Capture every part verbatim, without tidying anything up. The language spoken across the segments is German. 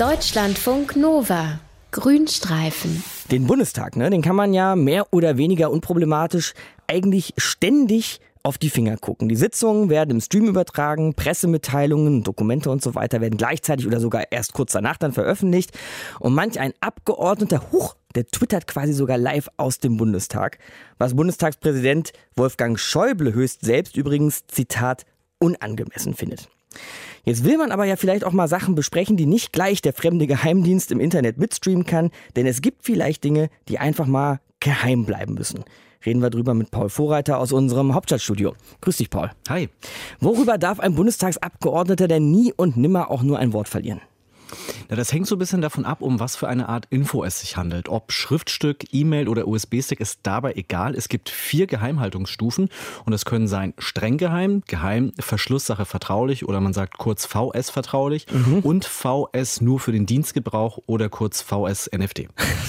Deutschlandfunk Nova. Grünstreifen. Den Bundestag, ne, den kann man ja mehr oder weniger unproblematisch eigentlich ständig auf die Finger gucken. Die Sitzungen werden im Stream übertragen, Pressemitteilungen, Dokumente und so weiter werden gleichzeitig oder sogar erst kurz danach dann veröffentlicht. Und manch ein Abgeordneter, huch, der twittert quasi sogar live aus dem Bundestag. Was Bundestagspräsident Wolfgang Schäuble höchst selbst übrigens, Zitat, unangemessen findet. Jetzt will man aber ja vielleicht auch mal Sachen besprechen, die nicht gleich der fremde Geheimdienst im Internet mitstreamen kann, denn es gibt vielleicht Dinge, die einfach mal geheim bleiben müssen. Reden wir drüber mit Paul Vorreiter aus unserem Hauptstadtstudio. Grüß dich, Paul. Hi. Worüber darf ein Bundestagsabgeordneter denn nie und nimmer auch nur ein Wort verlieren? Na, das hängt so ein bisschen davon ab, um was für eine Art Info es sich handelt. Ob Schriftstück, E-Mail oder U S B-Stick ist dabei egal. Es gibt vier Geheimhaltungsstufen und das können sein streng geheim, geheim, Verschlusssache vertraulich oder man sagt kurz V S vertraulich mhm. und V S nur für den Dienstgebrauch oder kurz V S N F D.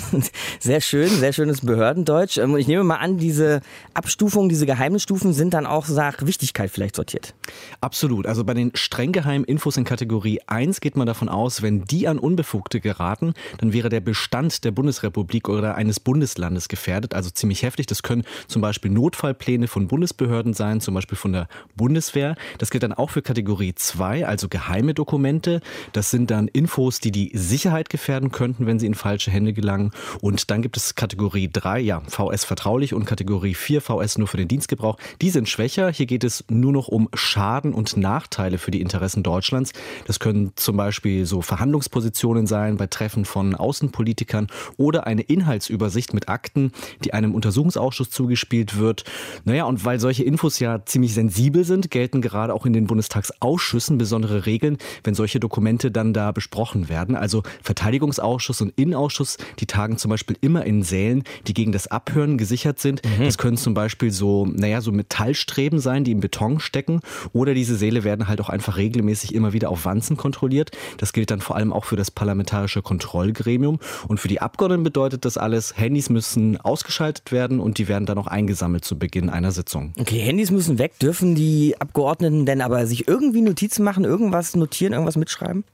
Sehr schön, sehr schönes Behördendeutsch. Und ich nehme mal an, diese Abstufungen, diese Geheimnisstufen sind dann auch nach Wichtigkeit vielleicht sortiert. Absolut. Also bei den streng geheimen Infos in Kategorie eins geht man davon aus, wenn Wenn die an Unbefugte geraten, dann wäre der Bestand der Bundesrepublik oder eines Bundeslandes gefährdet, also ziemlich heftig. Das können zum Beispiel Notfallpläne von Bundesbehörden sein, zum Beispiel von der Bundeswehr. Das gilt dann auch für Kategorie zwei, also geheime Dokumente. Das sind dann Infos, die die Sicherheit gefährden könnten, wenn sie in falsche Hände gelangen. Und dann gibt es Kategorie drei, ja, V S vertraulich und Kategorie vier, V S nur für den Dienstgebrauch. Die sind schwächer. Hier geht es nur noch um Schaden und Nachteile für die Interessen Deutschlands. Das können zum Beispiel so Verhandlungen Verhandlungspositionen sein bei Treffen von Außenpolitikern oder eine Inhaltsübersicht mit Akten, die einem Untersuchungsausschuss zugespielt wird. Naja, und weil solche Infos ja ziemlich sensibel sind, gelten gerade auch in den Bundestagsausschüssen besondere Regeln, wenn solche Dokumente dann da besprochen werden. Also Verteidigungsausschuss und Innenausschuss, die tagen zum Beispiel immer in Sälen, die gegen das Abhören gesichert sind. Mhm. Das können zum Beispiel so, naja, so Metallstreben sein, die im Beton stecken. Oder diese Säle werden halt auch einfach regelmäßig immer wieder auf Wanzen kontrolliert. Das gilt dann vor allem auch für das parlamentarische Kontrollgremium. Und für die Abgeordneten bedeutet das alles, Handys müssen ausgeschaltet werden und die werden dann auch eingesammelt zu Beginn einer Sitzung. Okay, Handys müssen weg. Dürfen die Abgeordneten denn aber sich irgendwie Notizen machen, irgendwas notieren, irgendwas mitschreiben?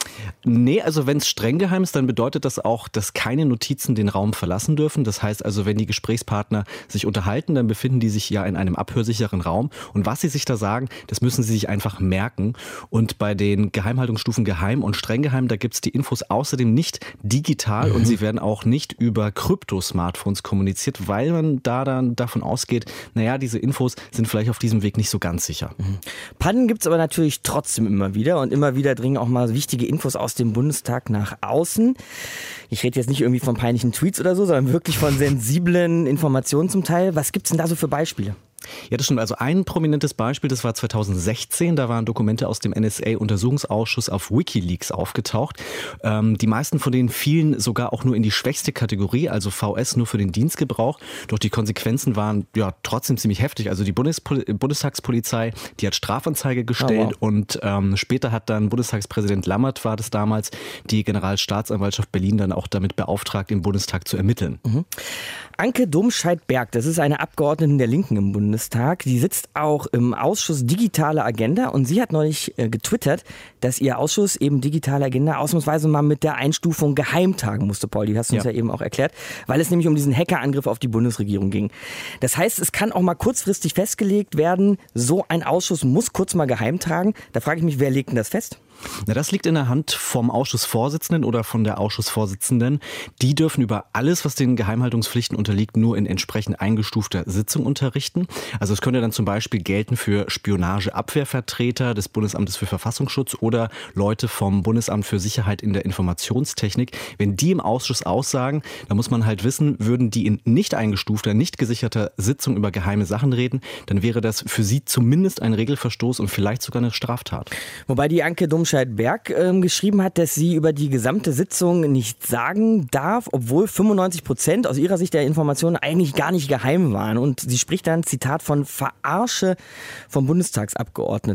Nee, also wenn es streng geheim ist, dann bedeutet das auch, dass keine Notizen den Raum verlassen dürfen. Das heißt also, wenn die Gesprächspartner sich unterhalten, dann befinden die sich ja in einem abhörsicheren Raum. Und was sie sich da sagen, das müssen sie sich einfach merken. Und bei den Geheimhaltungsstufen geheim und streng geheim, da gibt es die Infos außerdem nicht digital mhm. und sie werden auch nicht über Krypto-Smartphones kommuniziert, weil man da dann davon ausgeht, naja, diese Infos sind vielleicht auf diesem Weg nicht so ganz sicher. Mhm. Pannen gibt es aber natürlich trotzdem immer wieder und immer wieder dringen auch mal wichtige Infos aus dem Bundestag nach außen. Ich rede jetzt nicht irgendwie von peinlichen Tweets oder so, sondern wirklich von sensiblen Informationen zum Teil. Was gibt's denn da so für Beispiele? Ja, das stimmt. Also ein prominentes Beispiel, das war zweitausendsechzehn, da waren Dokumente aus dem N S A-Untersuchungsausschuss auf WikiLeaks aufgetaucht. Ähm, die meisten von denen fielen sogar auch nur in die schwächste Kategorie, also V S nur für den Dienstgebrauch. Doch die Konsequenzen waren ja trotzdem ziemlich heftig. Also die Bundespol- Bundestagspolizei, die hat Strafanzeige gestellt oh, wow. und ähm, später hat dann Bundestagspräsident Lammert, war das damals, die Generalstaatsanwaltschaft Berlin dann auch damit beauftragt, im Bundestag zu ermitteln. Mhm. Anke Domscheit-Berg, das ist eine Abgeordnete der Linken im Bundestag. Bundestag. Die sitzt auch im Ausschuss Digitale Agenda und sie hat neulich äh, getwittert, dass ihr Ausschuss eben Digitale Agenda ausnahmsweise mal mit der Einstufung geheim tagen musste, Paul. Die hast du uns ja. ja eben auch erklärt, weil es nämlich um diesen Hackerangriff auf die Bundesregierung ging. Das heißt, es kann auch mal kurzfristig festgelegt werden, so ein Ausschuss muss kurz mal geheim tagen. Da frage ich mich, wer legt denn das fest? Na, das liegt in der Hand vom Ausschussvorsitzenden oder von der Ausschussvorsitzenden. Die dürfen über alles, was den Geheimhaltungspflichten unterliegt, nur in entsprechend eingestufter Sitzung unterrichten. Also es könnte dann zum Beispiel gelten für Spionageabwehrvertreter des Bundesamtes für Verfassungsschutz oder Leute vom Bundesamt für Sicherheit in der Informationstechnik. Wenn die im Ausschuss aussagen, dann muss man halt wissen, würden die in nicht eingestufter, nicht gesicherter Sitzung über geheime Sachen reden, dann wäre das für sie zumindest ein Regelverstoß und vielleicht sogar eine Straftat. Wobei die Anke Domscheit-Berg äh, geschrieben hat, dass sie über die gesamte Sitzung nichts sagen darf, obwohl fünfundneunzig Prozent aus ihrer Sicht der Informationen eigentlich gar nicht geheim waren. Und sie spricht dann, Zitat, von Verarsche von Bundestagsabgeordneten.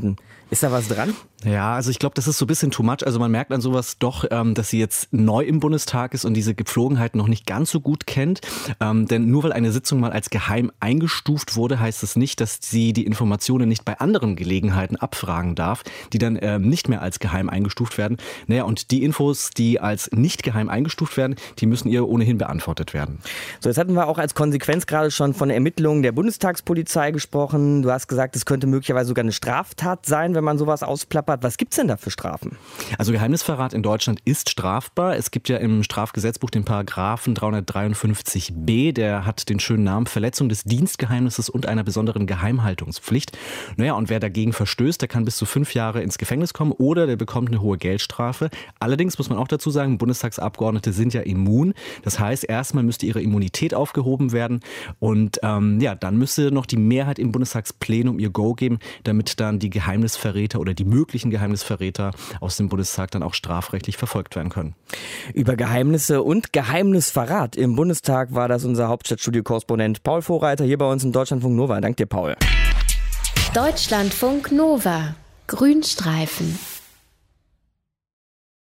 Ist da was dran? Ja, also ich glaube, das ist so ein bisschen too much. Also man merkt an sowas doch, ähm, dass sie jetzt neu im Bundestag ist und diese Gepflogenheiten noch nicht ganz so gut kennt. Ähm, denn nur weil eine Sitzung mal als geheim eingestuft wurde, heißt es nicht, dass sie die Informationen nicht bei anderen Gelegenheiten abfragen darf, die dann ähm, nicht mehr als geheim eingestuft werden. Naja, und die Infos, die als nicht geheim eingestuft werden, die müssen ihr ohnehin beantwortet werden. So, jetzt hatten wir auch als Konsequenz gerade schon von Ermittlungen der Bundestagspolizei gesprochen. Du hast gesagt, es könnte möglicherweise sogar eine Straftat sein, wenn man sowas ausplappert. Was gibt's denn da für Strafen? Also Geheimnisverrat in Deutschland ist strafbar. Es gibt ja im Strafgesetzbuch den Paragraphen dreihundertdreiundfünfzig b, der hat den schönen Namen Verletzung des Dienstgeheimnisses und einer besonderen Geheimhaltungspflicht. Naja, und wer dagegen verstößt, der kann bis zu fünf Jahre ins Gefängnis kommen oder der bekommt eine hohe Geldstrafe. Allerdings muss man auch dazu sagen, Bundestagsabgeordnete sind ja immun. Das heißt, erstmal müsste ihre Immunität aufgehoben werden und ähm, ja, dann müsste noch die Mehrheit im Bundestagsplenum ihr Go geben, damit dann die Geheimnisverräter oder die möglichen Geheimnisverräter aus dem Bundestag dann auch strafrechtlich verfolgt werden können. Über Geheimnisse und Geheimnisverrat im Bundestag war das unser Hauptstadtstudio-Korrespondent Paul Vorreiter hier bei uns im Deutschlandfunk Nova. Dank dir, Paul. Deutschlandfunk Nova. Grünstreifen.